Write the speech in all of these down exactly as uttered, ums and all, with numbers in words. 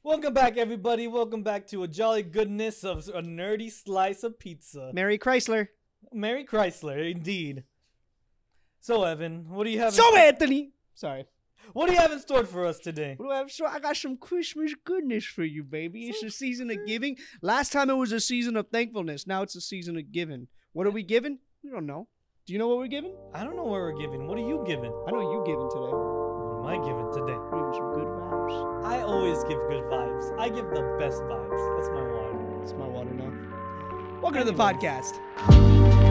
Welcome back, everybody. Welcome back to a jolly goodness of a nerdy slice of pizza. Mary Chrysler. Mary Chrysler, indeed. So, Evan, what do you have? So, in Anthony. Sorry. What do you have in store for us today? What do I have? So I got some Christmas goodness for you, baby. It's a season of giving. Last time it was a season of thankfulness. Now it's a season of giving. What are we giving? We don't know. Do you know what we're giving? I don't know what we're giving. What are you giving? I know you giving today. What am I giving today? We're giving some good vibes. I always give good vibes. I give the best vibes. That's my water. It's my water now. Welcome Anyways. to the podcast.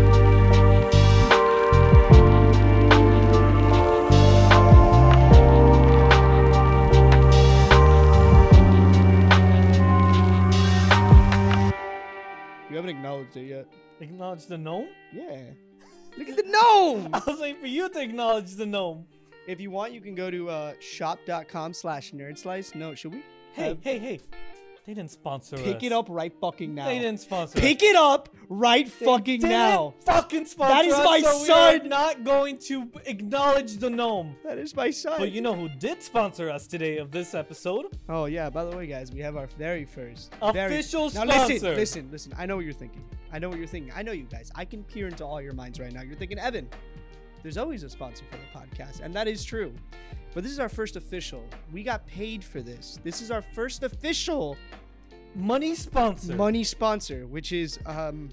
You haven't acknowledged it yet. Acknowledge the gnome? Yeah. Look at the gnome! I was waiting for you to acknowledge the gnome. If you want, you can go to uh, shop.com slash nerdslice. No, should we? Hey, Have- hey, hey. They didn't sponsor us. Pick it up right fucking now. They didn't sponsor us. Pick it up right They fucking didn't now. fucking sponsor That is us, my so son. We are not going to acknowledge the gnome. That is my son. But you know who did sponsor us today of this episode? Oh, yeah. By the way, guys, we have our very first. Official very... Now, listen, sponsor. listen, listen. I know what you're thinking. I know what you're thinking. I know you guys. I can peer into all your minds right now. You're thinking, Evan, there's always a sponsor for the podcast. And that is true. But this is our first official. We got paid for this. This is our first official Money sponsor. money sponsor, which is um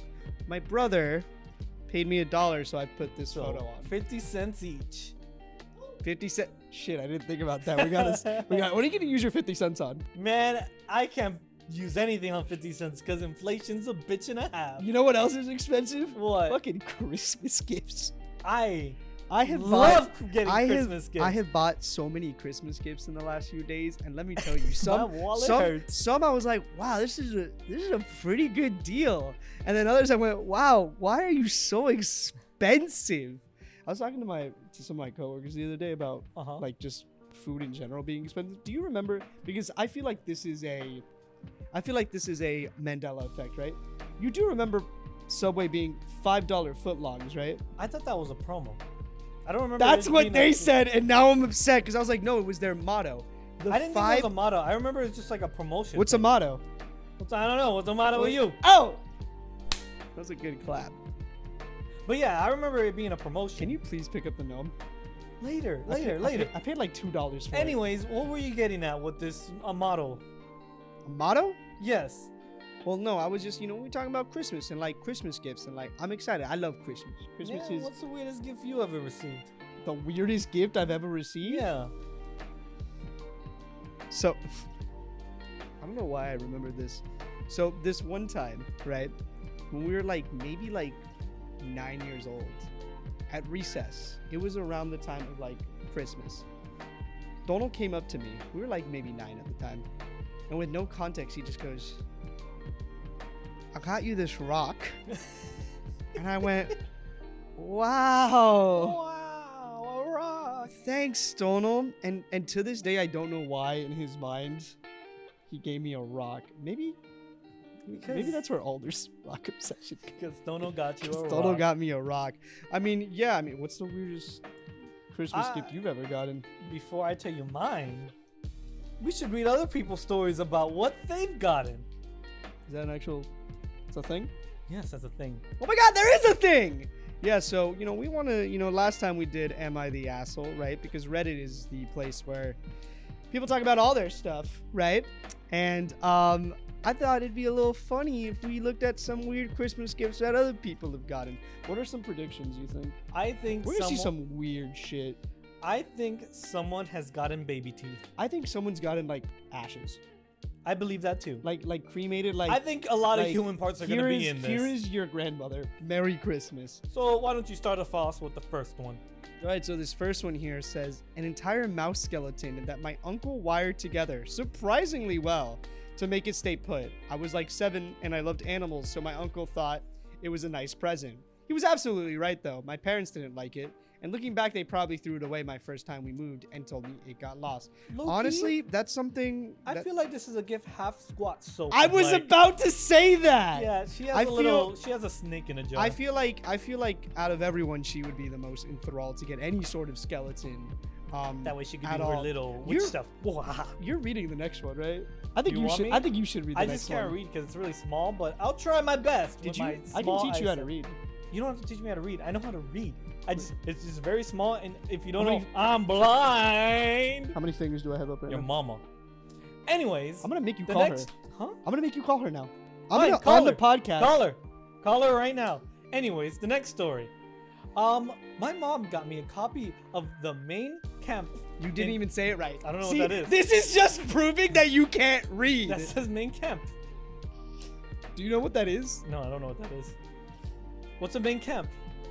my brother paid me a dollar, so I put this So, photo on. fifty cents each. fifty cent. Shit, I didn't think about that. We got us. We got. What are you gonna use your fifty cents on? Man, I can't use anything on fifty cents because inflation's a bitch and a half. You know what else is expensive? What? Fucking Christmas gifts. I I have love bought. getting I Christmas have, gifts. I have bought so many Christmas gifts in the last few days, and let me tell you, some, My wallet some, hurts. some I was like, wow, this is a this is a pretty good deal, and then others I went, wow, why are you so expensive? I was talking to my to some of my coworkers the other day about Uh-huh. like just food in general being expensive. Do you remember? Because I feel like this is a, I feel like this is a Mandela effect, right? You do remember Subway being five dollar footlongs, right? I thought that was a promo. I don't remember. That's it what being they a- said, and now I'm upset because I was like, no, it was their motto. The I didn't five. think it was a motto. I remember it was just like a promotion. What's a motto? What's I don't know. What's the motto with you? Oh, that was a good clap. But yeah, I remember it being a promotion. Can you please pick up the gnome? later, I later, paid- later? I paid, I paid like two dollars for Anyways, what were you getting at with this a motto? it. A motto? Yes. Well, no, I was just, you know, we talking about Christmas and like Christmas gifts and like I'm excited. I love Christmas. Christmas Yeah, is what's the weirdest gift you ever received? the weirdest gift I've ever received. Yeah. So, I don't know why I remember this. So, this one time, right, when we were like maybe like nine years old, at recess, it was around the time of like Christmas. Donald came up to me. We were like maybe nine at the time. And with no context, he just goes, I got you this rock. And I went, wow. Wow, a rock. Thanks, Donald. And and to this day, I don't know why in his mind he gave me a rock. Maybe, Because- maybe that's where Alder's rock obsession. Because Dono got you a rock. Donald got me a rock. I mean, yeah. I mean, what's the weirdest Christmas I- gift you've ever gotten? Before I tell you mine, we should read other people's stories about what they've gotten. Is that an actual? It's a thing. Yes, that's a thing. Oh my God, there is a thing. Yeah, so, you know, we want to, you know, last time we did Am I the Asshole, right? Because Reddit is the place where people talk about all their stuff, right? And um, I thought it'd be a little funny if we looked at some weird Christmas gifts that other people have gotten. What are some predictions you think? I think We're going to see someone- some weird shit. I think someone has gotten baby teeth. I think someone's gotten, like, ashes. I believe that too. Like, like cremated, like... I think a lot like, of human parts are going to here be is- in this. Here is your grandmother. Merry Christmas. So why don't you start us off with the first one? All right, so this first one here says, an entire mouse skeleton that my uncle wired together surprisingly well to make it stay put. I was like seven and I loved animals, so my uncle thought it was a nice present. He was absolutely right, though. My parents didn't like it. And looking back, they probably threw it away my first time we moved and told me it got lost. Low-key, Honestly, that's something... I that- feel like this is a gift half squat soap. I was like, about to say that! Yeah, she has I a little. feel- She has a snake in a jar. I feel like I feel like out of everyone, she would be the most enthralled to get any sort of skeleton Um, That way she can at do her all. little witch You're- stuff. Wah. You're reading the next one, right? I think You you, want should. me? I think you should read the I next just can't one. read because it's really small, but I'll try my best. Did with you? my I can small teach you how to eyesight. read. You don't have to teach me how to read. I know how to read. I just it's just very small, and if you don't How know, many- I'm blind. How many fingers do I have up right Your now? mama. Anyways, I'm gonna make you the call next, her. huh? I'm gonna make you call her now. I'm Fine, gonna call on the her. podcast. Call her. Call her right now. Anyways, the next story. Um, my mom got me a copy of the main camp. You didn't in- even say it right. I don't know See, what that is. This is just proving that you can't read. That says main camp. Do you know what that is? No, I don't know what that is. What's a main camp?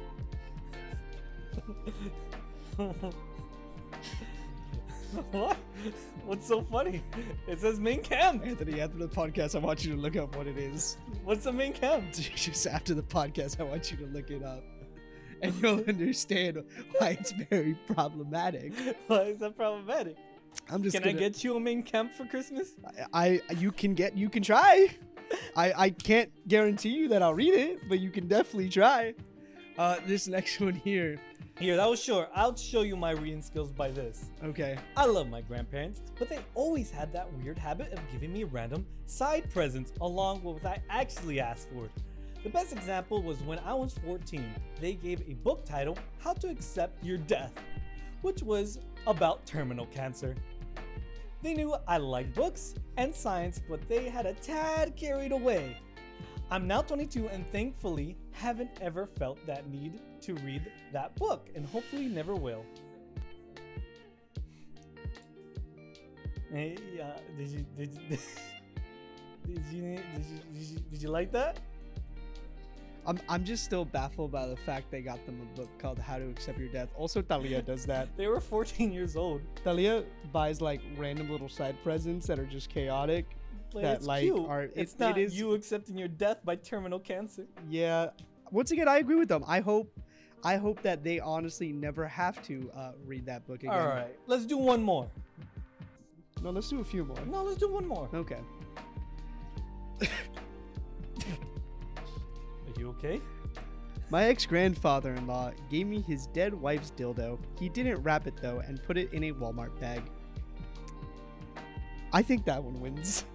What? What's so funny? It says main camp. Anthony, after the podcast, I want you to look up what it is. What's the main camp? Just after the podcast, I want you to look it up. And you'll understand why it's very problematic. Why is that problematic? I'm just Can I gonna, get you a main camp for Christmas? I, I you can get you can try. I I can't guarantee you that I'll read it, but you can definitely try. Uh, this next one here. Here, that was short. I'll show you my reading skills by this. Okay. I love my grandparents, but they always had that weird habit of giving me random side presents along with what I actually asked for. The best example was when I was fourteen. They gave a book titled How to Accept Your Death, which was about terminal cancer. They knew I liked books and science, but they had a tad carried away. I'm now twenty-two and thankfully haven't ever felt that need to read that book, and hopefully never will. Hey, uh, did you did you, did you did you did you did you like that? I'm I'm just still baffled by the fact they got them a book called How to Accept Your Death. Also, Talia does that. They were fourteen years old. Talia buys like random little side presents that are just chaotic. But That, it's like, cute. are- it's it- not it is- you accepting your death by terminal cancer. Yeah. Once again, I agree with them. I hope I hope that they honestly never have to uh, read that book again. All right, let's do one more. No, let's do a few more. No, let's do one more. Okay. Are you okay? My ex-grandfather-in-law gave me his dead wife's dildo. He didn't wrap it though and put it in a Walmart bag. I think that one wins.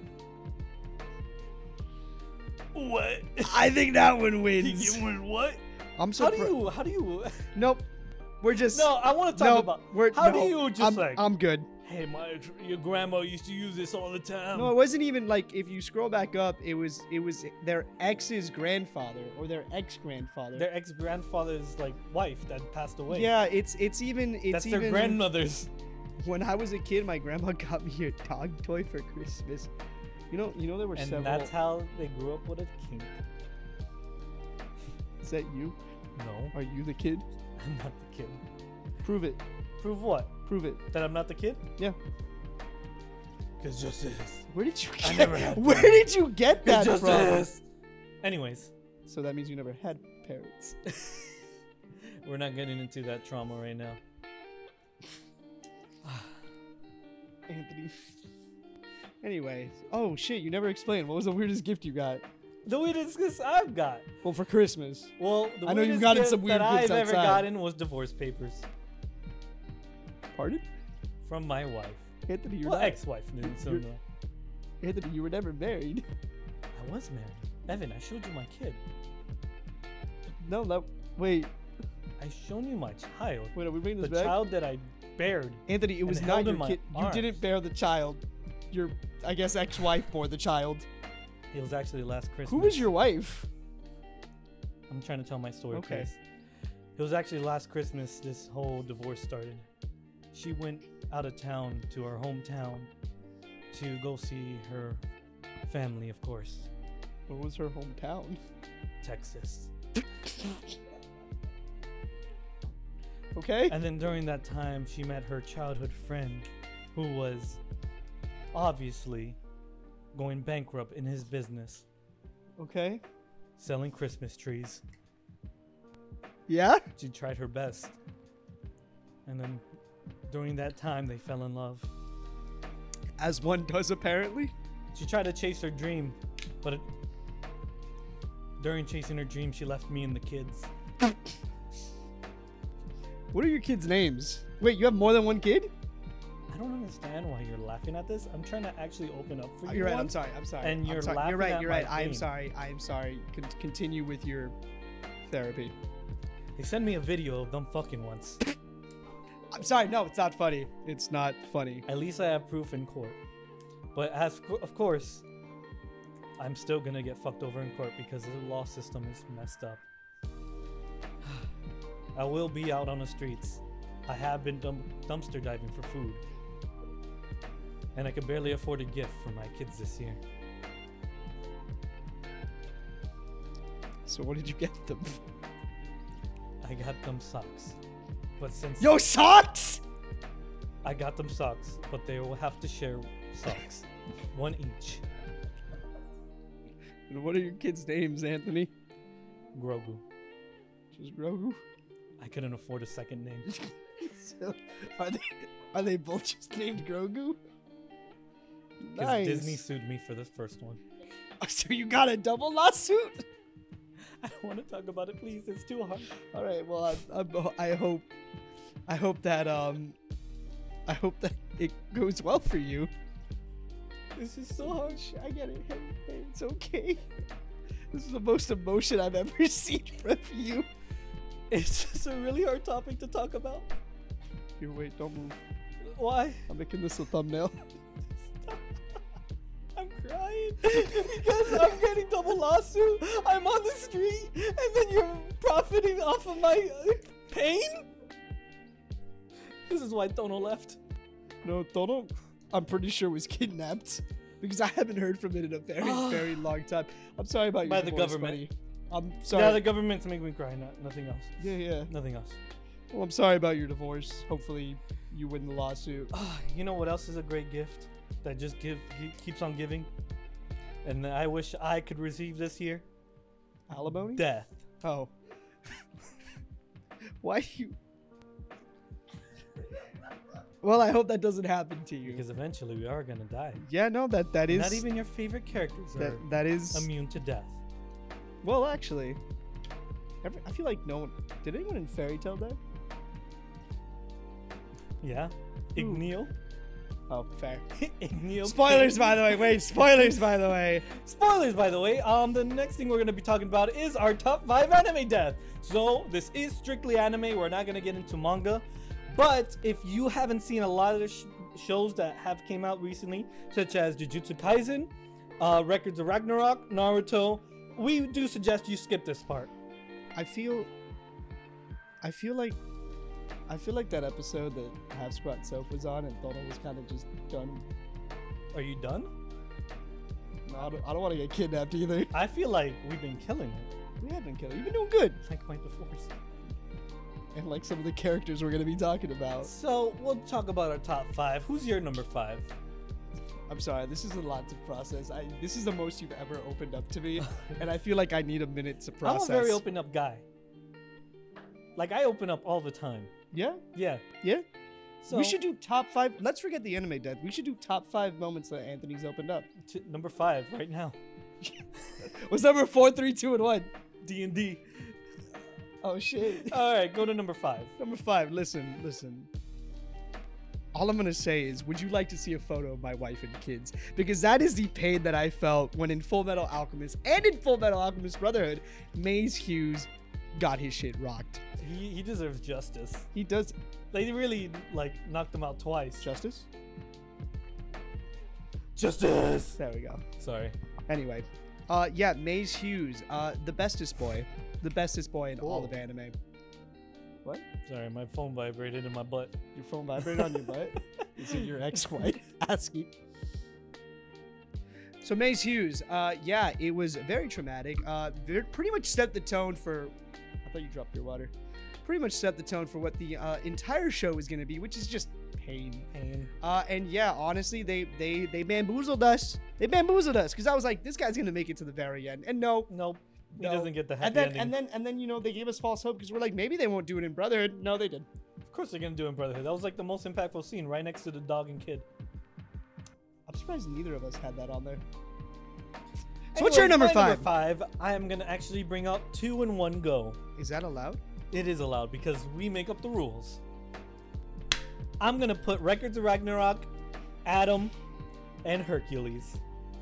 What? I think that one You wins. give one what? I'm so How do pr- you? How do you? Nope. We're just No, I want to talk nope, about. We're, how no, do you just I'm, like? I'm good. Hey, my your grandma used to use this all the time. No, it wasn't even like if you scroll back up, it was it was their ex's grandfather or their ex-grandfather. Their ex grandfather's like wife that passed away. Yeah, it's it's even it's that's even their grandmother's. when I was a kid, my grandma got me a dog toy for Christmas. You know, you know there were And several. that's how they grew up with a kink. Is that you? No, Are you the kid? I'm not the kid. Prove it. Prove what? Prove it. That I'm not the kid? Yeah. Cause just is. Where did you I get? never had Where parents. did you get that Cause just from? is. Anyways, So that means you never had parents. we're not getting into that trauma right now. Anthony. Anyway, oh shit, you never explained. What was the weirdest gift you got? The weirdest gift I've got. Well, for Christmas. Well, the I know you've weirdest gotten gift some weird that gifts I've ever outside. gotten was divorce papers Pardon? from my wife. Anthony, you're Well, not. ex-wife. no, so you're- no. Anthony, you were never married. I was married. Evan, I showed you my kid. No, that. Wait, I shown you my child. wait, are we bringing The this back? child that I bared. Anthony, it and was held not in your my kid. You arms. didn't bear the child. Your, I guess, ex-wife bore the child. It was actually last Christmas. Who was your wife? I'm trying to tell my story, Okay. please. It was actually last Christmas this whole divorce started. She went out of town to our hometown to go see her family, of course, What was her hometown? Texas. Okay. And then during that time, she met her childhood friend who was obviously going bankrupt in his business, Okay. selling Christmas trees. Yeah. She tried her best. And then during that time, they fell in love. As one does, apparently. She tried to chase her dream, but it, during chasing her dream, she left me and the kids. What are your kids' names? Wait, you have more than one kid? I don't understand why you're laughing at this. I'm trying to actually open up for Oh, you. you're right. once, I'm sorry. I'm sorry. And I'm you're sorry. laughing You're right. at You're my right. I am pain. sorry. I am sorry. Con- continue with your therapy. They sent me a video of them fucking once. I'm sorry. No, it's not funny. It's not funny. At least I have proof in court. But as co- of course, I'm still gonna get fucked over in court because the law system is messed up. I will be out on the streets. I have been dump- dumpster diving for food. And I could barely afford a gift for my kids this year. So what did you get them? I got them socks. But since Yo, socks! I got them socks, but they will have to share socks. One each. And what are your kids' names, Anthony? Grogu. Just Grogu? I couldn't afford a second name. So, are they are they both just named Grogu? Because Nice. Disney sued me for this first one. Oh, so you got a double lawsuit? I don't want to talk about it, please. It's too hard. All right. Well, I, I, I hope I hope that um I hope that it goes well for you. This is so hard. I get it. Hey, hey, it's okay. This is the most emotion I've ever seen from you. It's just a really hard topic to talk about. Here, wait, don't move. Why? I'm making this a thumbnail. Stop. I'm crying because I'm getting double lawsuit. I'm on the street, and then you're profiting off of my uh, pain. This is why Tono left. No, Tono, I'm pretty sure was kidnapped because I haven't heard from it in a very, very long time. I'm sorry about your By the divorce, government. buddy. I'm sorry. Yeah, the government's making me cry. Not, nothing else. yeah, yeah. Nothing else. Well, I'm sorry about your divorce. Hopefully, you win the lawsuit. Ah, you know what else is a great gift that just give, ge- keeps on giving, and I wish I could receive this year? Alimony? Death. Oh. Why do you? Well, I hope that doesn't happen to you. Because eventually we are gonna die. Yeah, no, that that is Not even your favorite characters are that that is. immune to death. Well, actually, every, I feel like no one. Did anyone in Fairy Tale die? Yeah. Who? Igneo. Oh, fair. Igneo. Spoilers, King. by the way. Wait, spoilers, by the way. Spoilers, by the way. Um, the next thing we're gonna be talking about is our top five anime death. So this is strictly anime. We're not gonna get into manga. But if you haven't seen a lot of the sh- shows that have came out recently, such as Jujutsu Kaisen, uh, Records of Ragnarok, Naruto, we do suggest you skip this part. I feel. I feel like. I feel like that episode that Half Squat Self was on and Dono was kind of just done. Are you done? No, I don't, I don't want to get kidnapped either. I feel like we've been killing it. We have been killing. You've been doing good. Like quite the force. And like some of the characters we're gonna be talking about. So we'll talk about our top five. Who's your number five? I'm sorry, this is a lot to process. I this is the most you've ever opened up to me, and I feel like I need a minute to process. I'm a very open up guy. Like I open up all the time. Yeah, Yeah. yeah. So we should do top five. Let's forget the anime death. We should do top five moments that Anthony's opened up. t- number five right now. What's number four, three, two, and one? D and D. Oh shit. All right, go to number five. Number five. Listen, listen. All I'm gonna say is, would you like to see a photo of my wife and kids? Because that is the pain that I felt when in Full Metal Alchemist and in Full Metal Alchemist Brotherhood, Maze Hughes got his shit rocked. He he deserves justice. He does They really like knocked him out twice. justice. Justice. There we go. Sorry. Anyway, uh, yeah, Maze Hughes, uh, the bestest boy, the bestest boy in all Cool. of anime. What? Sorry, my phone vibrated in my butt. Your phone vibrated on your butt? Is it your ex-wife asking? So Maze Hughes, uh, yeah, it was very traumatic. Uh, very- pretty much set the tone for. I thought you dropped your water. Pretty much set the tone for what the uh, entire show is going to be, which is just pain. Pain. Uh, and yeah, honestly, they they they bamboozled us. They bamboozled us because I was like, this guy's going to make it to the very end, and no, Nope. He no. doesn't get the happy and then ending. and then and then you know they gave us false hope because we're like, maybe they won't do it in Brotherhood. No, they did. Of course they're gonna do it in Brotherhood. That was like the most impactful scene, right next to the dog and kid. I'm surprised neither of us had that on there. So what's your Anyways, number my five? Number five. I am gonna actually bring out two in one go. Is that allowed? It is allowed because we make up the rules. I'm gonna put Records of Ragnarok, Adam, and Hercules.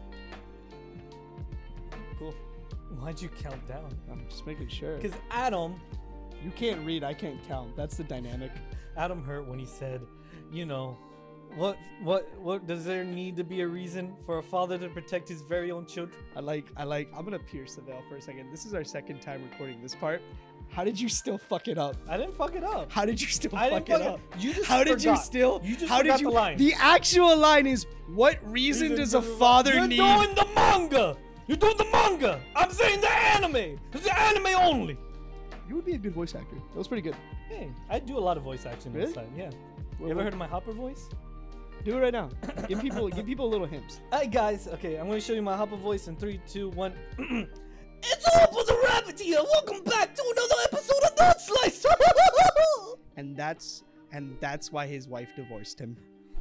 Cool. Why'd you count down? I'm just making sure. Because Adam, You can't read, I can't count. That's the dynamic. Adam hurt when he said, you know, what, what, what does there need to be a reason for a father to protect his very own children? I like, I like, I'm gonna pierce the veil for a second. This is our second time recording this part. How did you still fuck it up? I didn't fuck it up. How did you still I fuck didn't it fuck up? it. You just How did you forgot. still? You just how forgot did you? the line. The actual line is, what reason, Reason does to a the- father You're need? doing the manga. You're doing the manga. I'm saying the anime. It's the anime only. You would be a good voice actor. That was pretty good. Hey, I do a lot of voice action Really? inside. Yeah. Well, You ever well, heard of my Hopper voice? Do it right now. Give people, give people little hints. Hi guys. Okay, I'm gonna show you my Hopper voice in three, two, one. It's Hopper the Rabbit here. Welcome back to another episode of Nerd Slice. And that's, and that's why his wife divorced him.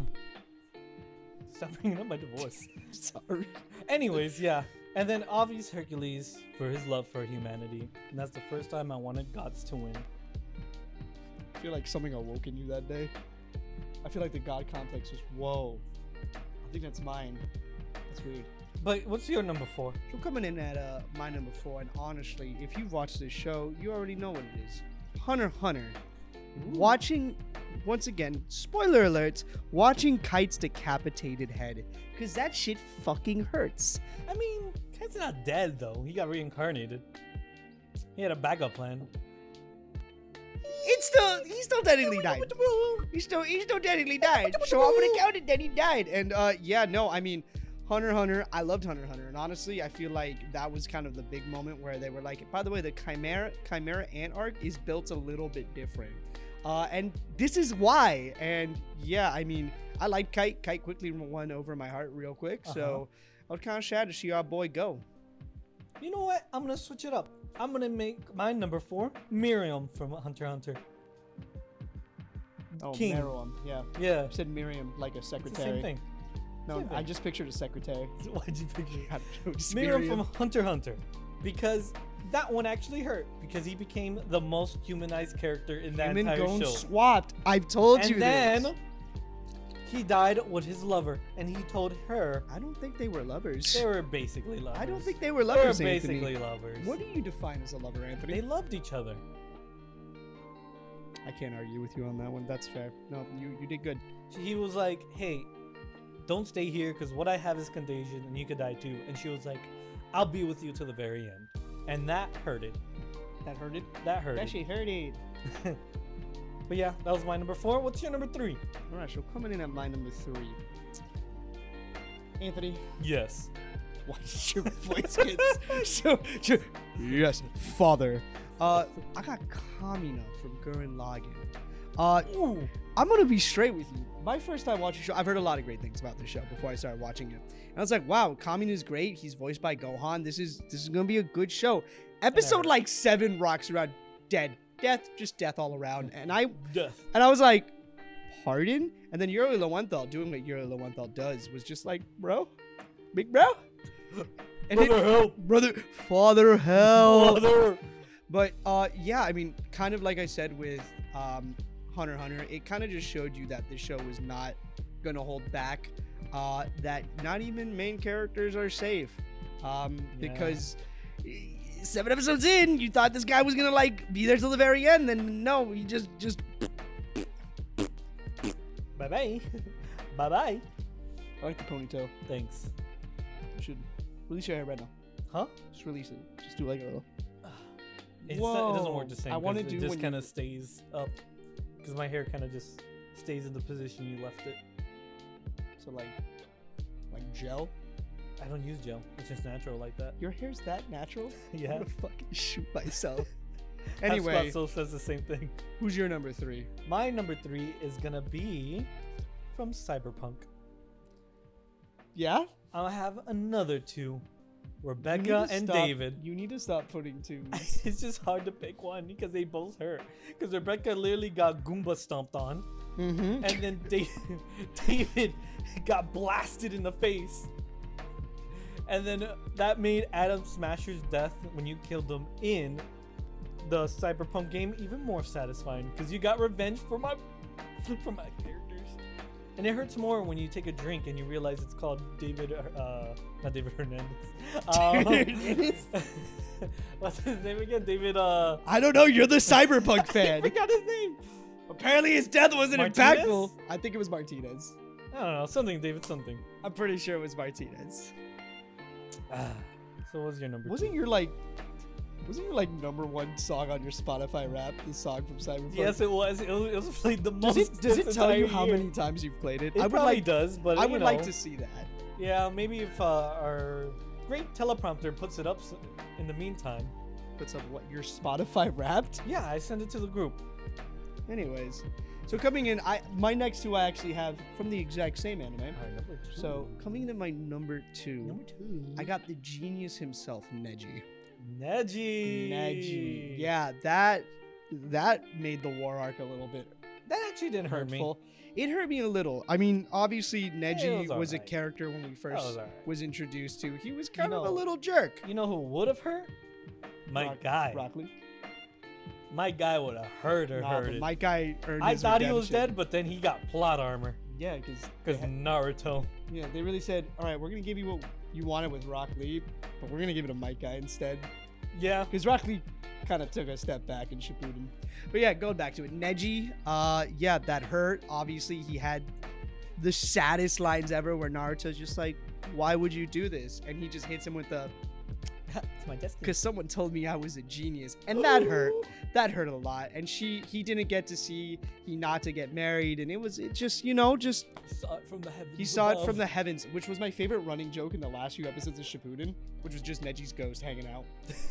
Stop bringing up my divorce. Sorry. Anyways, yeah. And then obvious Hercules for his love for humanity, and that's the first time I wanted gods to win. I feel like something awoke in you that day. I feel like the God complex was, whoa. I think that's mine. That's weird. But what's your number four? So coming in at uh, my number four, and honestly, if you've watched this show, you already know what it is. Hunter x Hunter. Watching, once again, spoiler alerts, watching Kite's decapitated head. Because that shit fucking hurts. I mean, Kite's not dead though. He got reincarnated. He had a backup plan. It's still, he still technically died. He still, he still technically died. So I'm gonna count it that he died. And uh, yeah, no, I mean, Hunter x Hunter, I loved Hunter x Hunter. And honestly, I feel like that was kind of the big moment where they were like, by the way, the Chimera, Chimera Ant arc is built a little bit different. Uh, and this is why. And yeah, I mean, I like Kite. Kite quickly won over my heart real quick. Uh-huh. So I was kind of sad to see our boy go. You know what? I'm gonna switch it up. I'm gonna make my number four Miriam from Hunter x Hunter. Oh, King. Meruem, yeah. Yeah, I said Miriam like a it's the secretary. same thing. No, Same I thing. just pictured a secretary. Why'd you pick I don't know, just Miriam Miriam. from Hunter x Hunter? Because that one actually hurt. Because he became the most humanized character in that Human entire gone show. swapped. I've told And you then this. he died with his lover, and he told her I don't think they were lovers. they were basically lovers. I don't think they were they were lovers, basically Anthony. lovers. What do you define as a lover, Anthony? They loved each other. I can't argue with you on that one. That's fair. No, you, you did good. He was like, "Hey, don't stay here, because what I have is contagion, and you could die too." And she was like, "I'll be with you to the very end," and that hurted. That hurted? That hurted. That shit hurted. But yeah, that was my number four. What's your number three? All right, so coming in at my number three. Anthony, Yes. why did your voice get so, so... Yes, father. Uh, I got Kamina from Gurren Lagann. Uh, Ooh. I'm gonna be straight with you. My first time watching the show, I've heard a lot of great things about this show before I started watching it, and I was like, "Wow, Kamina is great. He's voiced by Gohan. This is this is gonna be a good show." Episode Never. like seven rocks around dead, death, just death all around, and I Death. and I was like, "Pardon?" And then Yuri Lowenthal doing what Yuri Lowenthal does was just like, "Bro, big bro, and it- Brother, help. brother, father, help." Brother. But uh, yeah, I mean, kind of like I said with um, Hunter x Hunter, it kind of just showed you that this show was not gonna hold back. Uh, that not even main characters are safe, um, Yeah. because eh, seven episodes in, you thought this guy was gonna like be there till the very end. Then no, he just just. Bye bye. Bye bye. I like the ponytail. Thanks. You should release your hair right now. Huh? Just release it. Just do like a little. It's not, it doesn't Whoa. work the same. I wanna 'cause do it just when you- kind of stays up. Because my hair kind of just stays in the position you left it. So like, like gel. I don't use gel. It's just natural like that. Your hair's that natural? Yeah. I'm gonna fucking shoot myself. Half Anyway, Squad Soul says the same thing. who's your number three? My number three is gonna be from Cyberpunk. Yeah? I'll have another two, You need Rebecca to and stop- David. You need to stop putting twos. It's just hard to pick one because they both hurt. Because Rebecca literally got Goomba stomped on, mm-hmm. and then David, David got blasted in the face. And then uh, that made Adam Smasher's death when you killed him in the Cyberpunk game even more satisfying because you got revenge for my for my characters. And it hurts more when you take a drink and you realize it's called David, uh, not David Hernandez. Um, what's his name again? David, uh... I don't know, you're the Cyberpunk fan. I forgot his name. Apparently his death wasn't Martinez? impactful. I think it was Martinez. I don't know, something, David something. I'm pretty sure it was Martinez. Ah, so what was your number Wasn't two? your, like... Wasn't your, like, number one song on your Spotify rap the song from Cyberpunk? Yes, it was. It was, it was played the most. Does it, does it this tell you entire how year. many times you've played it? It I would probably like, does, but I you would know, like to see that. Yeah, maybe if uh, our great teleprompter puts it up s- in the meantime. Puts up what, your Spotify Wrapped? Yeah, I send it to the group. Anyways, so coming in, I my next two I actually have from the exact same anime. Alright, number two. So coming in at my number two, number two, I got the genius himself, Neji. Neji. Neji. Yeah, that that made the war arc a little bit that actually didn't hurt me. hurtful. It hurt me a little. I mean, obviously Neji was was, a alright. character when we first was was, alright. introduced to. He was kind You of a know- little jerk. You know who would have hurt? My Rock- guy. Broccoli. My guy would have hurt or Nah, hurt but it. my guy earned I his thought he was redemption. dead, but then he got plot armor Yeah, because because Naruto. yeah, they really said, all right, we're gonna give you what you wanted with Rock Lee, but we're gonna give it a Mike guy instead. Yeah. Because Rock Lee kind of took a step back in Shippuden. But yeah, going back to it, Neji, uh, yeah, that hurt. Obviously, he had the saddest lines ever, where Naruto's just like, "Why would you do this?" And he just hits him with the, It's my destiny. "Because someone told me I was a genius," and that hurt. That hurt a lot. And she, he didn't get to see Hinata get married, and it was, it just, you know, just He saw it from the heavens. he saw it above. from the heavens, which was my favorite running joke in the last few episodes of Shippuden, which was just Neji's ghost hanging out.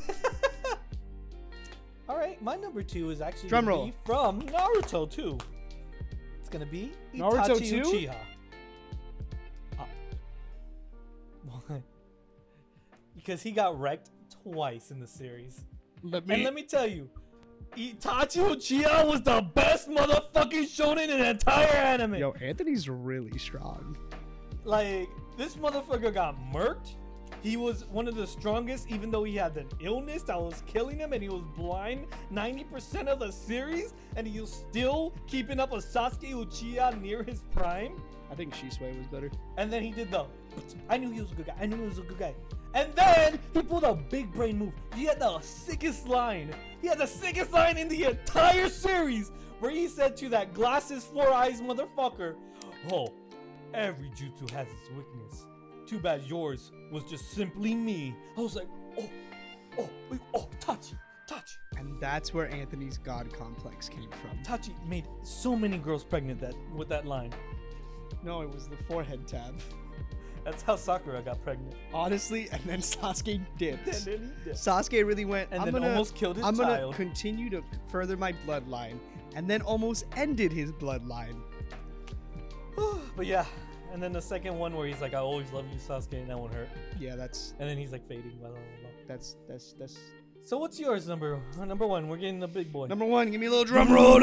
All right, my number two is actually Drum gonna roll. be from Naruto too. It's gonna be Naruto Itachi two? Uchiha. Uh, why? Because he got wrecked twice in the series. Let And let me tell you, Itachi Uchiha was the best motherfucking shonen in the entire anime. Yo, Anthony's really strong. Like, this motherfucker got murked. He was one of the strongest, even though he had an illness that was killing him, and he was blind ninety percent of the series, and he was still keeping up with Sasuke Uchiha near his prime. I think Shisui was better. And then he did the, I knew he was a good guy. I knew he was a good guy. And then he pulled a big brain move. He had the sickest line. He had the sickest line in the entire series, where he said to that glasses, four eyes motherfucker, "Oh, every jutsu has its weakness. Too bad yours was just simply me." I was like, oh, oh, wait, oh, Tachi, Tachi. And that's where Anthony's god complex came from. Tachi made so many girls pregnant that with that line. No, it was the forehead tab. That's how Sakura got pregnant. Honestly, and then Sasuke dipped. And then he did. Sasuke really went, And I'm then gonna, almost killed his I'm gonna child. continue to further my bloodline, and then almost ended his bloodline. But yeah, and then the second one where he's like, "I always love you, Sasuke," and that one hurt. Yeah, that's, And then he's like fading. Blah, blah, blah. that's, that's, that's. So what's yours, number uh, number one? We're getting the big boy. Number one, give me a little drum roll.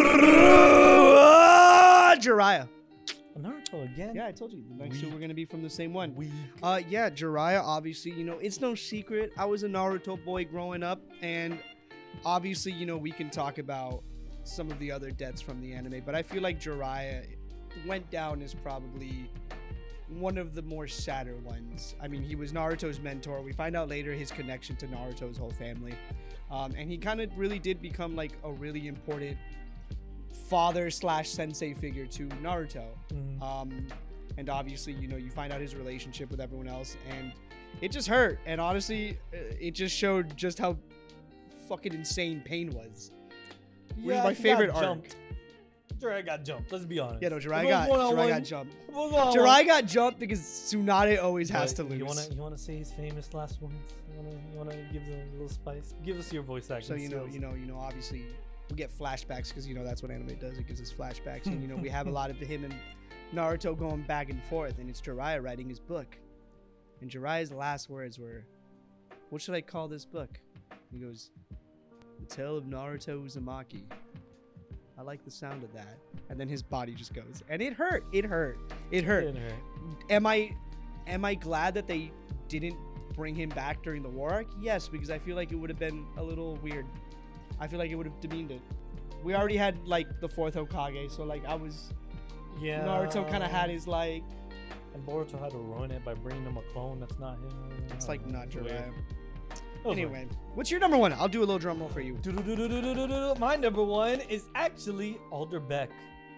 Ah, Jiraiya. Naruto again. Yeah, I told you. The next two Weak. were gonna be from the same one. We. Uh, yeah, Jiraiya, obviously, you know, it's no secret. I was a Naruto boy growing up, and obviously, you know, we can talk about some of the other deaths from the anime, but I feel like Jiraiya went down as probably one of the more sadder ones. I mean, he was Naruto's mentor. We find out later his connection to Naruto's whole family. Um, and he kind of really did become like a really important father slash sensei figure to Naruto. Mhm. Um, and obviously, you know, you find out his relationship with everyone else, and it just hurt. And honestly, uh, it just showed just how fucking insane pain was. Which is my he got favorite arc. jumped. Jiraiya got jumped. Let's be honest. Yeah, no, If Jiraiya it was got, one-on-one, Jiraiya got jumped. if it was one-on-one- Jiraiya got jumped because Tsunade always has to But lose. You wanna you wanna say his famous last words? You wanna you wanna give them a little spice? Give us your voice acting So you know, skills. you know, you know. Obviously, we get flashbacks because you know that's what anime does. It gives us flashbacks, and you know we have a lot of him and Naruto going back and forth, and it's Jiraiya writing his book. And Jiraiya's last words were, "What should I call this book?" He goes, "The Tale of Naruto Uzumaki." I like the sound of that. And then his body just goes, and it hurt. It hurt. It hurt. Didn't hurt. Am I, am I glad that they didn't bring him back during the war arc? Yes, because I feel like it would have been a little weird. I feel like it would have demeaned it. We already had like the fourth Hokage, so like I was Yeah. Naruto kind of had his like. And Boruto had to ruin it by bringing him a clone that's not him. It's like not It's weird. Jiraiya. It was Anyway, what's your number one? I'll do a little drum roll for you. weird. Do-do-do-do-do-do-do-do. My number one is actually Alder Beck.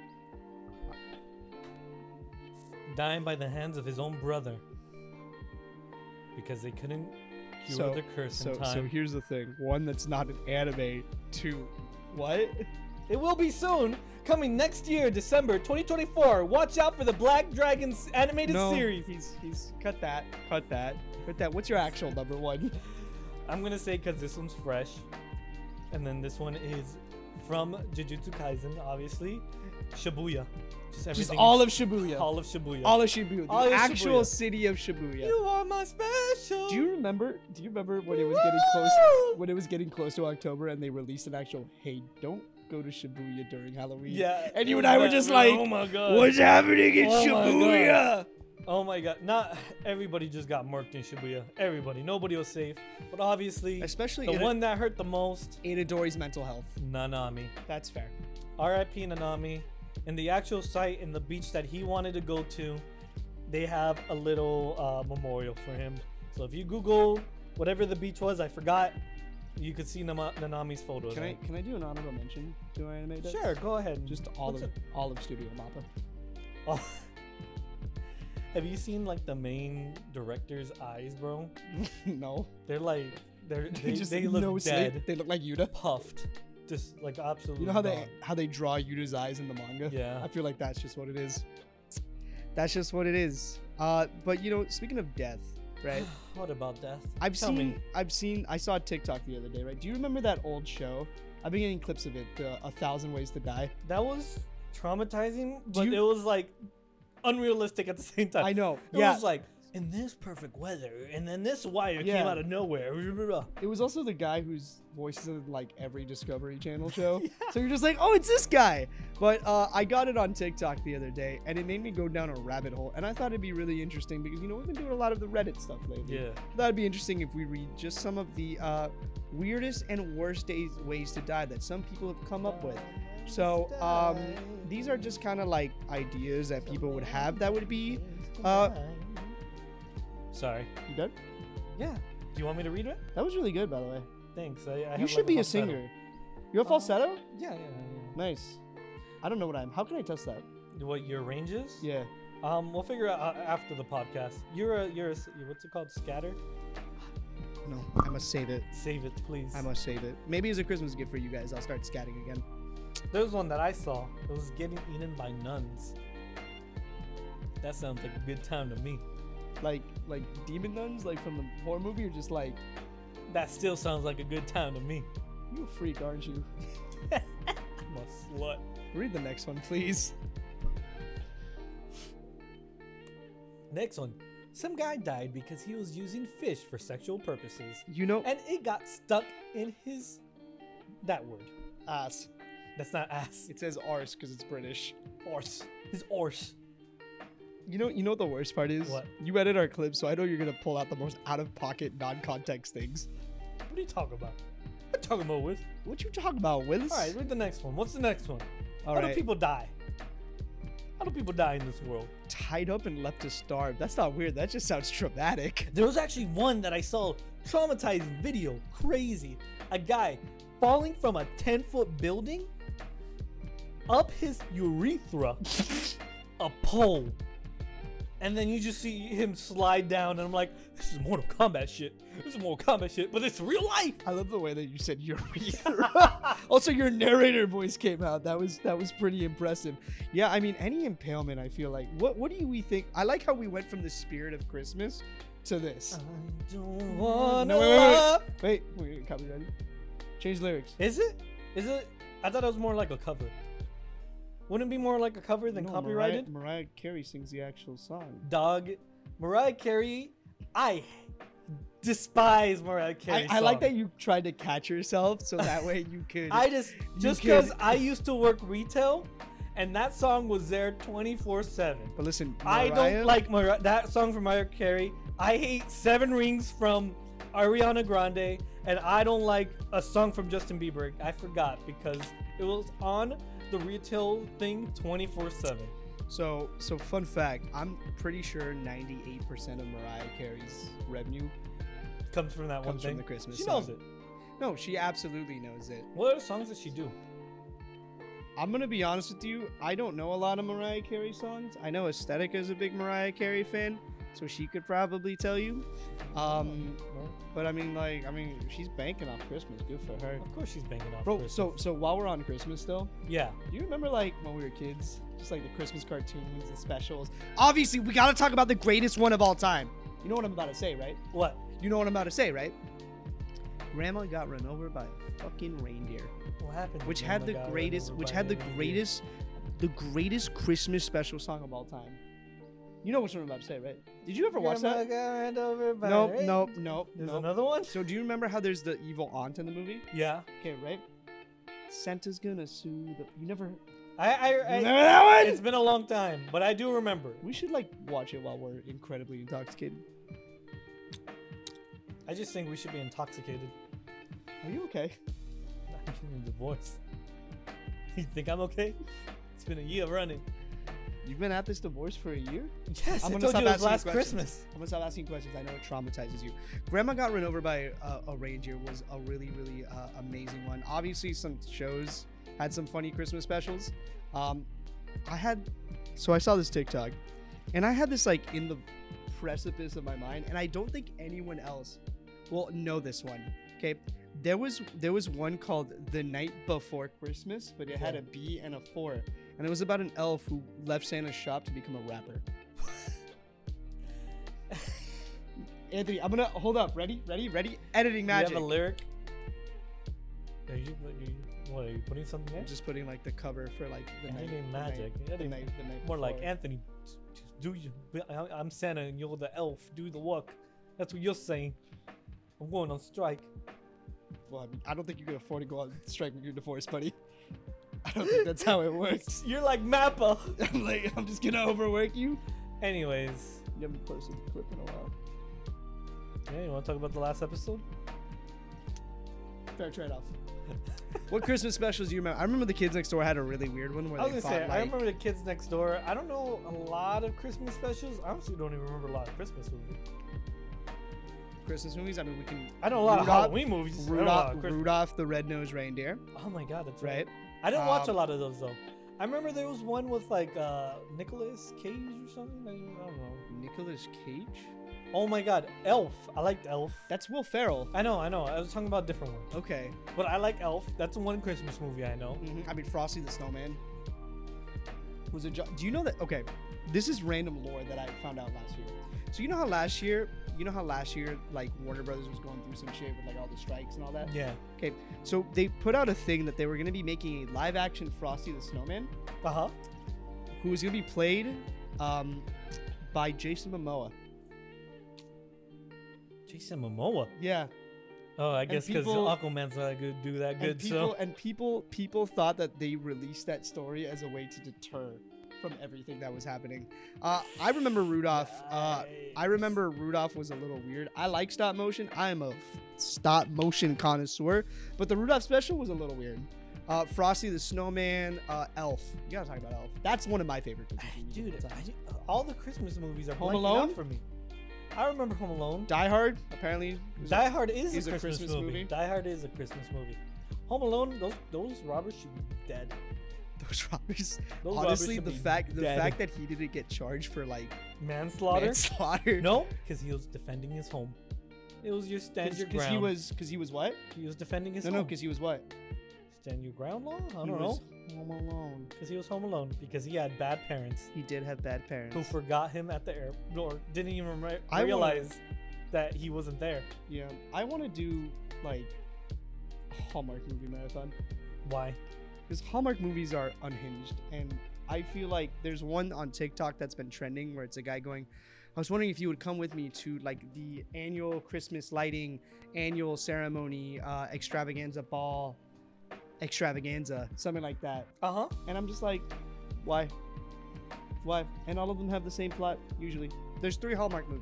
Dying by the hands of his own brother. Because they couldn't cure So- the curse So in so time. here's the thing. One, that's not an anime. Two, what? It will be soon. Coming next year, December twenty twenty-four. Watch out for the Black Dragons animated no, series. he's he's cut that, cut that, cut that. What's your actual number one? I'm gonna say because this one's fresh, and then this one is from Jujutsu Kaisen, obviously. Shibuya. Just, Just everything all is- of Shibuya. all of Shibuya. All of Shibuya. The All of actual Shibuya. city of Shibuya. You are my special. Do you remember? Do you remember when it was getting close? When it was getting close to October, and they released an actual, "Hey, don't go to Shibuya during Halloween." Yeah. And you and I were yeah, just bro. like, oh my god. "What's happening in Oh my Shibuya?" Oh my god. Not everybody just got murked in Shibuya. Everybody. Nobody was safe. But obviously, Especially the Ita- one that hurt the most, Itadori's mental health. Nanami. That's fair. R I P Nanami. In the actual site, in the beach that he wanted to go to, they have a little uh, memorial for him. So if you Google whatever the beach was, I forgot, you could see Nama- Nanami's photo. Can I there. can I do an honorable mention to our anime? Dex? Sure, go ahead. Just all What's of it- all of Studio Mappa. Oh. Have you seen like the main director's eyes, bro? No. They're like they're they, just they look no dead, sleep. They look like Yuta. puffed, just like absolutely. You know how they gone. how they draw Yuta's eyes in the manga? Yeah. I feel like that's just what it is. That's just what it is. Uh, but you know, speaking of death, right? What about death? I've Tell seen, me. I've seen, I saw a TikTok the other day, right? Do you remember that old show? I've been getting clips of it, the A Thousand Ways to Die. That was traumatizing, Do but you- it was like unrealistic at the same time. I know. It yeah. was like in this perfect weather, and then this wire Yeah. came out of nowhere. It was also the guy whose voice is in like every Discovery Channel show. Yeah. So you're just like, oh, it's this guy. But uh, I got it on TikTok the other day, and it made me go down a rabbit hole. And I thought it'd be really interesting because, you know, we've been doing a lot of the Reddit stuff lately. Yeah. I thought it'd be interesting if we read just some of the uh, weirdest and worst days, ways to die that some people have come up with. So um, these are just kind of like ideas that people would have that would be. Uh, Sorry. you done? Yeah. Do you want me to read it? That was really good, by the way. Thanks. I, I have You like should be a falsetto. singer. You have Uh, falsetto? Yeah, yeah, yeah. Nice. I don't know what I'm. How can I test that? What your range is? Yeah. Um, we'll figure out uh, after the podcast. You're a you're a s- what's it called? Scatter. No, I must save it. Save it, please. I must save it. Maybe as a Christmas gift for you guys, I'll start scatting again. There was one that I saw. It was getting eaten by nuns. That sounds like a good time to me. Like, like demon nuns, like from the horror movie, or just like, That still sounds like a good time to me. you a freak, aren't you? I'm a slut. Read the next one, please. Next one. Some guy died because he was using fish for sexual purposes, You know, and it got stuck in his. That word. ass. That's not ass. It says arse because it's British. Horse. His horse. You know, you know what the worst part is? What? You edit our clips, so I know you're gonna pull out the most out-of-pocket, non-context things. What are you talking about? What are you talking about, Wiz? What you talking about, Willis? All right, read the next one. What's the next one? All How right. do people die? How do people die in this world? Tied up and left to starve. That's not weird. That just sounds traumatic. There was actually one that I saw, traumatizing video, crazy. A guy falling from a ten foot building up his urethra, a pole. And then you just see him slide down, and I'm like, this is Mortal Kombat shit. This is Mortal Kombat shit, but it's real life. I love the way that you said urethra. Also, your narrator voice came out. That was that was pretty impressive. Yeah, I mean, any impalement, I feel like. What what do we think? I like how we went from the spirit of Christmas to this. I don't wanna No, wait, wait, wait. love- Wait, wait, copyright. Change lyrics. Is it? Is it? I thought it was more like a cover. Wouldn't it be more like a cover than No, copyrighted? Mariah, Mariah Carey sings the actual song. Dog, Mariah Carey, I despise Mariah I, Carey. I like that you tried to catch yourself so that way you could. I just just could- because I used to work retail, and that song was there twenty-four seven. But listen, I Mariah, don't like Mariah, that song from Mariah Carey. I hate Seven Rings from Ariana Grande, and I don't like a song from Justin Bieber. I forgot because it was on the retail thing twenty-four seven. So, so fun fact, I'm pretty sure ninety-eight percent of Mariah Carey's revenue Comes from that one comes thing. from the Christmas She song. knows it. No, she absolutely knows it. What other songs does she do? I'm gonna be honest with you, I don't know a lot of Mariah Carey songs. I know Aesthetic is a big Mariah Carey fan, so she could probably tell you. Um, No? but I mean, like, I mean, she's banking off Christmas. Good for her, Of course she's banging off bro. Christmas. So, so while we're on Christmas still, yeah. do you remember like when we were kids, just like the Christmas cartoons and specials? Obviously, we gotta talk about the greatest one of all time. You know what I'm about to say, right? What? You know what I'm about to say, right? Grandma got run over by a fucking reindeer, What happened? which Grandma had the got run greatest, over which by had a the reindeer? greatest, the greatest Christmas special song of all time. You know what I'm about to say, right? Did you ever watch Grandma that? got run over by Nope, a nope, reindeer. nope, There's nope. another one? So do you remember how there's the evil aunt in the movie? Yeah. Okay, right? Santa's gonna sue the. You never. I, I, I Remember that It's one? been a long time, but I do remember. We should like watch it while we're incredibly intoxicated. I just think we should be intoxicated. Are you okay? I'm getting divorced. You think I'm okay? It's been a year running. You've been at this divorce for a year? Yes, I'm I gonna told stop you it was asking last questions. Christmas. I'm gonna stop asking questions. I know it traumatizes you. Grandma got run over by a, a reindeer was a really, really uh, amazing one. Obviously, some shows had some funny Christmas specials. Um, I had, so I saw this TikTok, and I had this like in the precipice of my mind, and I don't think anyone else will know this one. Okay, there was there was one called The Night Before Christmas, but it had Yeah. a B and a four, and it was about an elf who left Santa's shop to become a rapper. Anthony, I'm gonna hold up. Ready, ready, ready. Editing magic. You have a lyric? Are you, are you, what, are you putting something there? I'm just putting like the cover for like the night. Editing the night- magic. The Editing- night, the night More like before. Anthony, just do you? I- I'm Santa and you're the elf. Do the work. That's what you're saying. I'm going on strike. Well, I, mean, I don't think you can afford to go on strike when you're divorced, buddy. I don't think that's how it works. You're like Mappa. I'm like, I'm just gonna overwork you. Anyways, You haven't posted the clip in a while. yeah, you want to talk about the last episode? Fair trade-off. What Christmas specials do you remember? I remember the Kids Next Door had a really weird one where I was they gonna fought say, like. I remember the Kids Next Door. I don't know a lot of Christmas specials. I honestly don't even remember a lot of Christmas movies. Christmas movies. I mean, we can. I know a lot Rudolph- of Halloween movies. I don't know a lot Rudolph, of Christmas- Rudolph the Red-Nosed Reindeer, Oh my god, that's right. right? I didn't watch a Um, lot of those though. I remember there was one with like uh Nicolas Cage or something. I don't know. Nicolas Cage. Oh my god, Elf. I liked Elf. That's Will Ferrell. I know, I know. I was talking about a different one. Okay. But I like Elf. That's one Christmas movie I know. Mhm. I mean, Frosty the Snowman. Was it? Jo- Do you know that? Okay, this is random lore that I found out last year. So you know how last year, you know how last year, like Warner Brothers was going through some shit with like all the strikes and all that. Yeah. Okay, so they put out a thing that they were going to be making a live-action Frosty the Snowman, Uh huh. who was going to be played um, by Jason Momoa. Jason Momoa. Yeah. Oh, I guess because people- Aquaman's not good, do that good. and people So and people people thought that they released that story as a way to deter from everything that was happening. Uh, I remember Rudolph. Uh, I remember Rudolph was a little weird. I like stop motion. I am a f- stop motion connoisseur, but the Rudolph special was a little weird. Uh, Frosty the Snowman, uh, Elf. You gotta talk about Elf. That's one of my favorite Christmas movies. dude, of all time. I, ju- all the Christmas movies are Home blanking Alone? out for me. I remember Home Alone. Die Hard apparently. was a- Die Hard is, is a a Christmas, Christmas movie. movie. Die Hard is a Christmas movie. Home Alone, those those robbers should be dead. Those robbers. Those Honestly, robbers the should be fact the dead. fact that he didn't get charged for like manslaughter. manslaughter. No, because he was defending his home. It was your stand your Because ground. he was because he was what? he was defending his No, no, home. because he was what? stand your ground law. I He don't was know. Home Alone. Because he was home alone. Because he had bad parents He did have bad parents. who forgot him at the airport or didn't even re- I wanna- realize that he wasn't there. Yeah, I want to do like a Hallmark movie marathon Why? because Hallmark movies are unhinged, and I feel like there's one on TikTok that's been trending where it's a guy going, "I was wondering if you would come with me to like the annual Christmas lighting, annual ceremony, uh, extravaganza ball, extravaganza, something like that." Uh huh. And I'm just like, why? Why? And all of them have the same plot, usually. There's three Hallmark movie.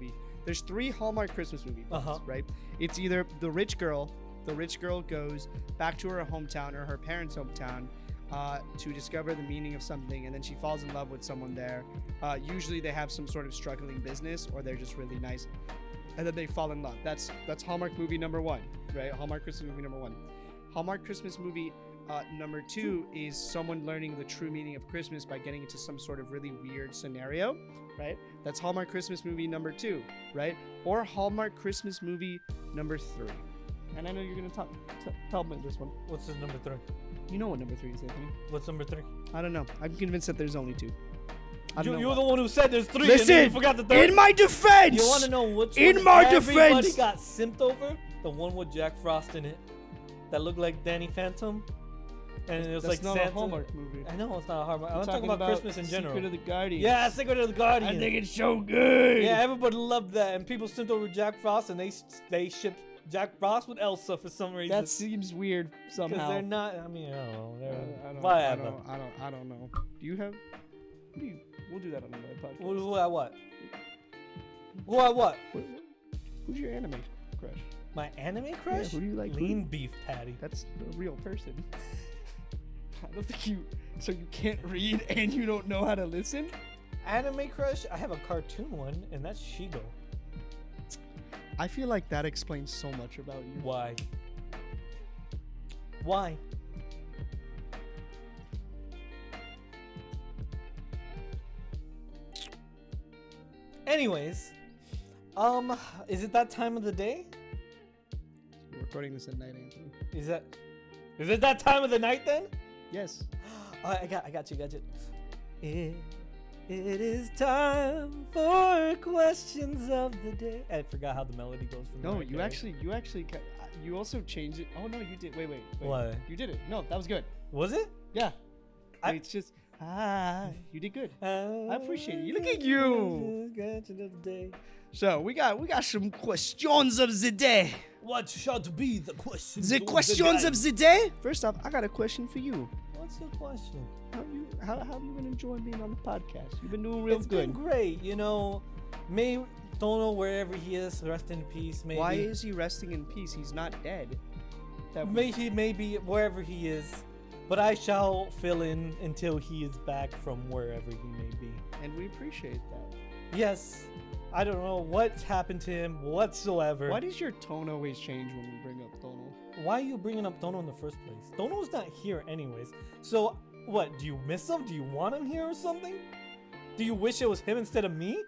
there's three Hallmark Christmas movie plots, Uh-huh. right? It's either the rich girl, the rich girl goes back to her hometown or her parents' hometown uh, to discover the meaning of something, and then she falls in love with someone there. Uh, usually they have some sort of struggling business, or they're just really nice, and then they fall in love. That's that's Hallmark movie number one, right? Hallmark Christmas movie number one. Hallmark Christmas movie uh, number two is someone learning the true meaning of Christmas by getting into some sort of really weird scenario, right? That's Hallmark Christmas movie number two, right? Or Hallmark Christmas movie number three. And I know you're gonna talk, t- tell me this one. What's the number three? You know what number three is, Anthony? What's number three? I don't know. I'm convinced that there's only two. I don't You, know you're why. the one who said there's three. and Listen, then you forgot the third. in my defense. You want to know which In one my everybody defense. got simped over? The one with Jack Frost in it, that looked like Danny Phantom, and it was That's like not Santa. a Hallmark movie. I know it's not a Hallmark. We're I'm talking about, Christmas in general. Secret of the Guardian. Yeah, Secret of the Guardian. I think it's so good. Yeah, everybody loved that, and people simped over Jack Frost, and they they shipped Jack Frost with Elsa for some reason. That seems weird because somehow. they're not. I mean, I don't know. I They're, don't, I don't, whatever. I don't, I don't, I don't know. Do you have? What do you, we'll do that on another podcast. Who, who I what? Who I what? Wh- wh- Who's your anime crush? My anime crush? who do you like? Who do Lean you- beef patty. That's a real person. I don't think you. So you can't read and you don't know how to listen? Anime crush? I have a cartoon one, and that's Shigo. I feel like that explains so much about you. Why? Why? Anyways, um, is it that time of the day? We're recording this at night, Anthony. Is that, is it that time of the night then? Yes. Oh, I got, I got you, got you. It, it is time for questions of the day. I forgot how the melody goes from No, Mariah you Carey. actually, you actually, ca- uh, you also changed it. Oh no, you did. Wait, wait, wait. What? You did it. No, that was good. Was it? Yeah. I- It's just ah, you did good. I appreciate it. You look at you. Question of the day. So we got, we got some questions of the day. What should be the question? The questions of the day. First off, I got a question for you. What's your question? How you, how, how have you been enjoying being on the podcast? You've been doing real It's good. been great. You know, may don't know wherever he is. Rest in peace. Maybe. Why is he resting in peace? He's not dead. That May he may be wherever he is, but I shall fill in until he is back from wherever he may be. and we appreciate that. Yes, I don't know what's happened to him whatsoever. Why does your tone always change when we bring up Donald? Why are you bringing up Dono in the first place? Dono's not here anyways. So, what? Do you miss him? Do you want him here or something? Do you wish it was him instead of me?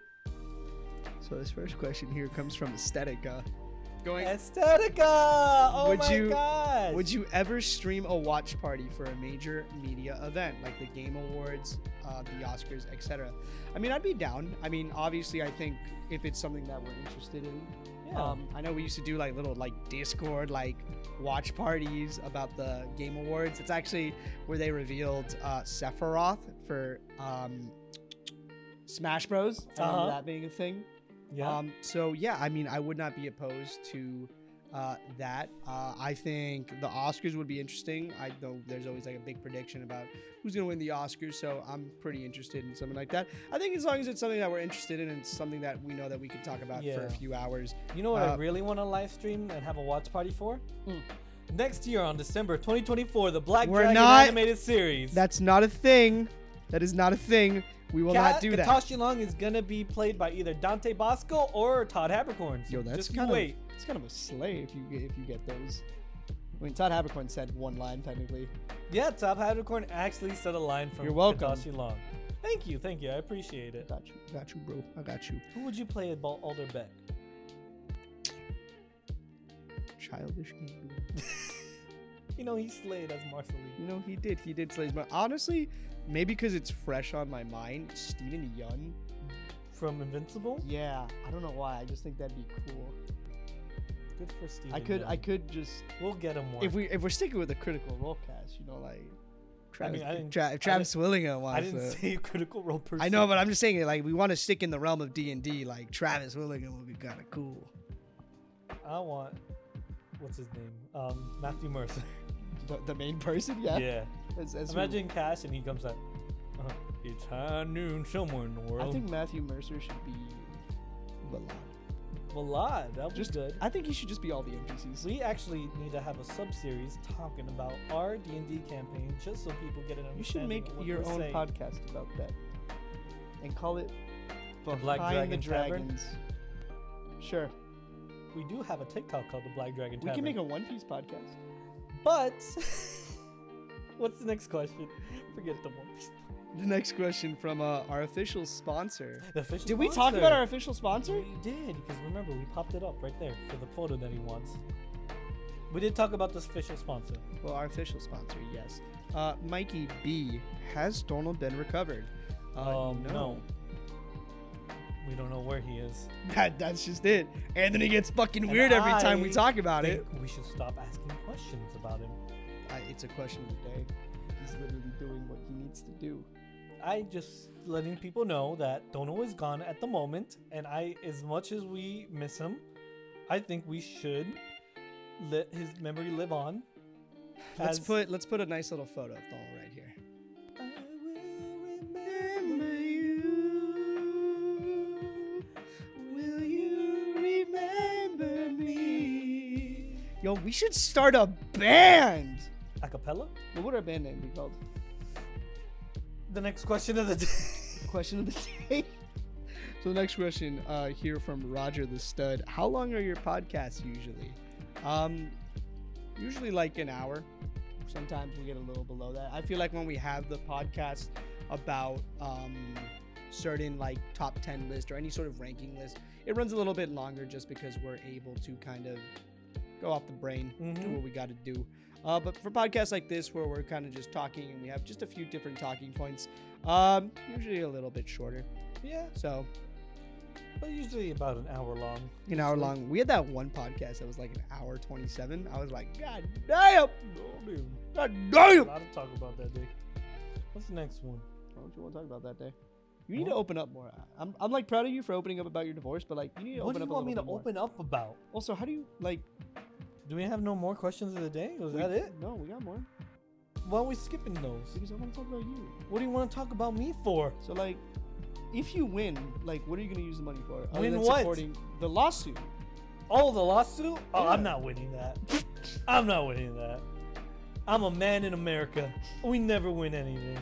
So this first question here comes from Aesthetica. Going, Aesthetica! Oh Would my you- god! would you ever stream a watch party for a major media event like the Game Awards, uh, the Oscars, et cetera? I mean, I'd be down. I mean, obviously, I think if it's something that we're interested in. Yeah. Um, I know we used to do like little like Discord like watch parties about the Game Awards. It's actually where they revealed uh, Sephiroth for um, Smash Bros. I remember Uh-huh. that being a thing. yeah. Um, so yeah, I mean, I would not be opposed to uh, that. Uh, I think the Oscars would be interesting. I know there's always like a big prediction about who's gonna win the Oscars, so I'm pretty interested in something like that. I think as long as it's something that we're interested in and it's something that we know that we can talk about for Yeah. a few hours. You know what I uh, really want to live stream and have a watch party for? Mm. Next year on December twenty twenty-four, the Black We're Dragon not- animated series. That's not a thing. That is not a thing. We will Ka- not do that. Katashi Long is gonna be played by either Dante Bosco or Todd Habercorn. So Yo, that's just you kind of wait. it's kind of a slay if you get if you get those. I mean, Todd Habercorn said one line technically. Yeah, Todd Habercorn actually said a line from You're welcome. Katashi Long. Thank you, thank you. I appreciate it. Got you, got you, bro. I got you. Who would you play at Bal- Alder Beck? Childish game. You know, he slayed as Marceline. You know, he did. He did slays. But honestly, maybe because it's fresh on my mind, Steven Yeun. From Invincible? Yeah, I don't know why. I just think that'd be cool. Good for Steven. I could, Yeun. I could just We'll get him one. if we if we're sticking with the Critical Role cast, you know, like Travis, mean, I didn't- Tra- I if Travis Willingham wants I didn't to. say Critical Role person. I know, but I'm just saying it. Like, we want to stick in the realm of D and D. Like, Travis Willingham would be kind of cool. I want. What's his name? Um, Matthew Mercer. The, the main person, yeah. Yeah. As, as who- Imagine Cash and he comes out. Uh, it's high noon somewhere in the world. I think Matthew Mercer should be Balad. A lot. That would Just, be good. I think he should just be all the N P Cs. We actually need to have a sub-series talking about our D and D campaign, just so people get an You should understanding make of what your we're own saying. podcast about that, and call it The Black Behind the Dragon Tavern? Dragons. Sure. We do have a TikTok called the Black Dragon We Tavern. can make a One Piece podcast. But what's the next question? Forget the One Piece. The next question from uh, our official sponsor. The official Did we talk sponsor. about our official sponsor? We did, because remember, we popped it up right there for the photo that he wants. We did talk about this official sponsor. Well, our official sponsor, yes. Uh, Mikey B. Has Donald been recovered? Uh, um, no. We don't know where he is. That, that's just it. Anthony gets fucking And weird every time we I talk about think it. we should stop asking questions about him. I, it's a question of the day. He's literally doing what he needs to do. I just letting people know that Dono is gone at the moment, and I, as much as we miss him, I think we should let his memory live on. Let's as- put let's put a nice little photo of Donald right here. I will remember you. Will you remember me? Yo, we should start a band. Acapella? What would our band name be called? The next question of the day. Question of the day. So the next question uh, here from Roger the Stud. How long are your podcasts usually? Um, usually like an hour. Sometimes we get a little below that. I feel like when we have the podcast about um, certain like top ten list or any sort of ranking list, it runs a little bit longer just because we're able to kind of go off the brain, do Mhm. what we got to do. Uh, but for podcasts like this, where we're kind of just talking and we have just a few different talking points, um, usually a little bit shorter. Yeah, So but usually about an hour long. an hour long. We had that one podcast that was like an hour twenty-seven. I was like, God damn! Oh, dude. God A damn! lot to talk about that day. What's the next one? Why don't you want to talk about that day? You need to open up more. I'm, I'm like proud of you for opening up about your divorce, but like you need to What open do up you a want me to little bit more. open up about? Also, how do you like? Do we have no more questions of the day? Was we- that it? No, we got more. Why are we skipping those? Because I want to talk about you. What do you want to talk about me for? So like, if you win, like, what are you gonna use the money for? Other Win than what? Supporting the lawsuit. Oh, the lawsuit? Oh, I'm Yeah. not winning that. I'm not winning that. I'm a man in America. We never win anything.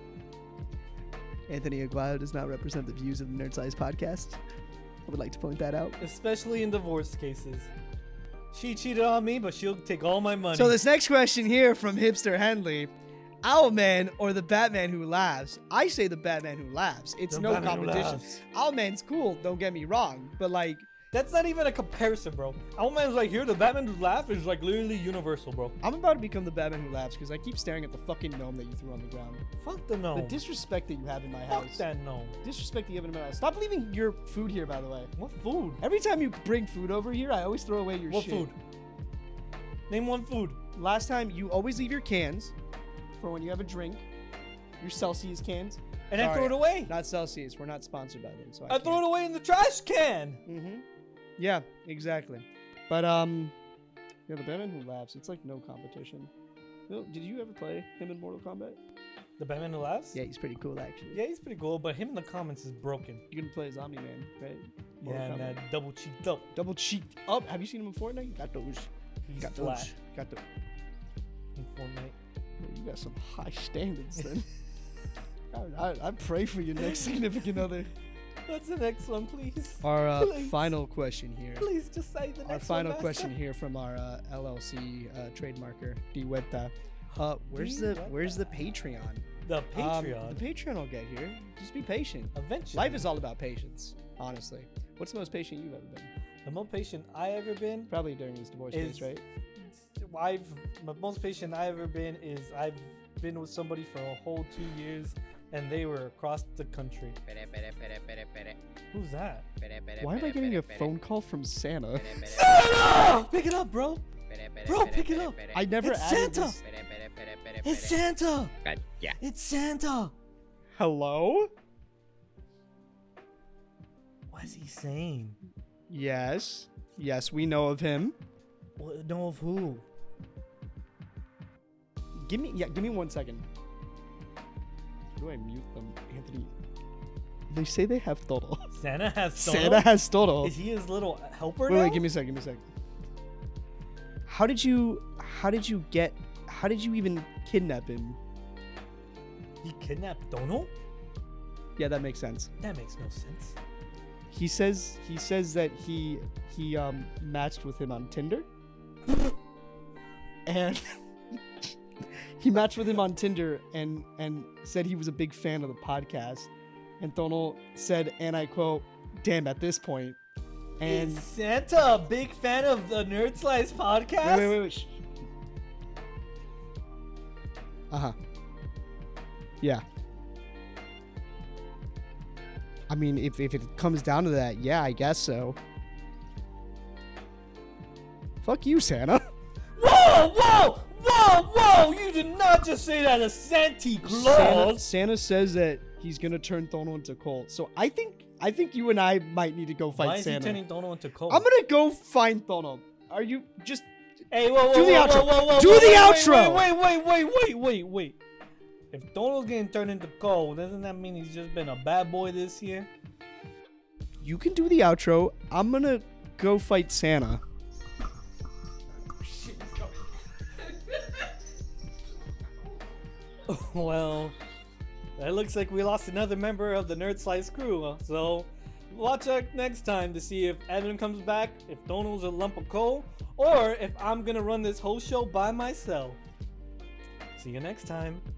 Anthony Aguayo does not represent the views of the Nerd Size podcast. I would like to point that out. Especially in divorce cases. She cheated on me, but she'll take all my money. So this next question here from Hipster Henley. Owlman or the Batman who laughs? I say the Batman who laughs. It's The no Batman who competition. laughs. Owlman's cool, don't get me wrong. But like, That's not even a comparison, bro. Owlman's right here. The Batman who laughs is like literally universal, bro. I'm about to become the Batman who laughs because I keep staring at the fucking gnome that you threw on the ground. Fuck the gnome. The disrespect that you have in my Fuck house. that gnome. Disrespect that you have in my house. Stop leaving your food here, by the way. What food? Every time you bring food over here, I always throw away your What shit. food? Name one food. Last time, you always leave your cans for when you have a drink. Your Celsius cans. And I Sorry, throw it away. Not Celsius. We're not sponsored by them, so I, I throw it away in the trash can. Mm-hmm. Yeah, exactly. But um, yeah, the Batman who laughs. It's like no competition. No, did you ever play him in Mortal Kombat? The Batman who laughs? Yeah, he's pretty cool actually. Yeah, he's pretty cool, but him in the comments is broken. You're gonna play Zombie Man, right? Yeah, Mortal and Kombat. that double cheeked up. Double cheek up. Have you seen him in Fortnite? Got those. He's Got flat those. Got the. in Fortnite. Well, you got some high standards then. I, I, I pray for your next significant other. What's the next one, please? Our uh, Please. final question here. Please just say the next Our final one, question Master. here from our uh, L L C uh, trademarker, Diweta. Uh, where's the Where's the Patreon? The Um, Patreon. the Patreon will get here. Just be patient. Eventually. Life is all about patience, honestly. What's the most patient you've ever been? the most patient I ever been. Probably during this divorce Is- case, right? I've the most patient I ever been is I've been with somebody for a whole two years, and they were across the country. Who's that? Why am I getting a phone call from Santa? Santa! Pick it up, bro. Bro, pick it up. I never It's added Santa. this. It's Santa. Yeah. It's Santa. Hello? What's he saying? Yes. Yes, we know of him. What, know of who? Give me yeah, give me one second. How do I mute them, Anthony? They say they have Toro. Santa has Tono? Santa has Toro. Is he his little helper Wait, now? wait, give me a second, give me a second. How did you, how did you get, how did you even kidnap him? He kidnapped Tono? Yeah, that makes sense. That makes no sense. He says, he says that he, he um matched with him on Tinder. And he matched with him on Tinder and, and said he was a big fan of the podcast. And Tono said, and I quote, "Damn, at this point." And Is Santa a big fan of the Nerd Slice podcast? wait, wait, wait, wait. Shh. Uh-huh. Yeah. I mean, if, if it comes down to that, yeah, I guess so. Fuck you, Santa. Whoa, whoa, whoa, whoa! You did not just say that to Santa Claus. Santa, Santa says that he's gonna turn Tono into Colt. So I think I think you and I might need to go fight Why is Santa. he turning Tono into Cole? I'm gonna go find Tono. Are you just Hey, whoa, whoa, Do the whoa, outro. Whoa, whoa, whoa, Do whoa, the wait, outro. Wait, wait, wait, wait, wait, wait. If Tono's getting turned into Cole, doesn't that mean he's just been a bad boy this year? you can do the outro. I'm gonna go fight Santa. Well, it looks like we lost another member of the Nerd Slice crew, so watch out next time to see if Evan comes back, if Tono's a lump of coal, or if I'm gonna run this whole show by myself. See you next time.